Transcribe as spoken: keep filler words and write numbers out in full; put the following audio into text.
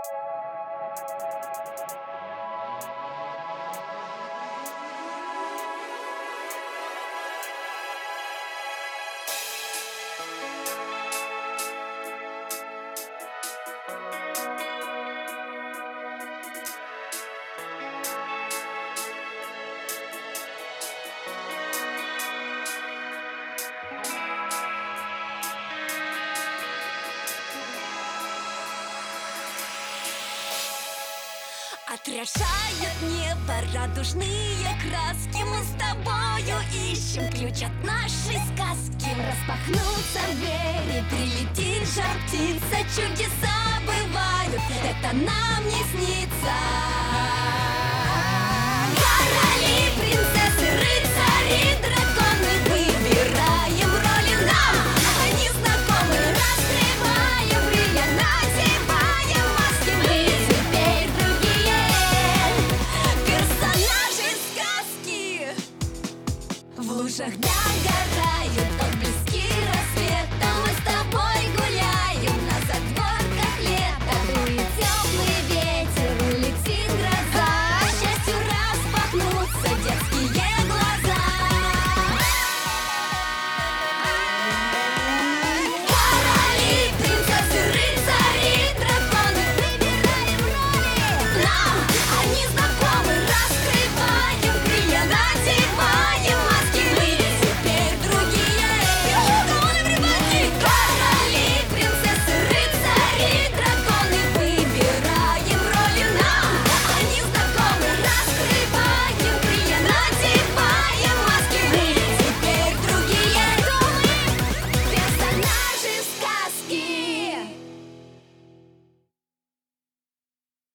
Отражает небо радужные краски. Мы с тобою ищем ключ от нашей сказки. Распахнутся двери, прилетит жар птица. Чудеса бывают, это нам не снится.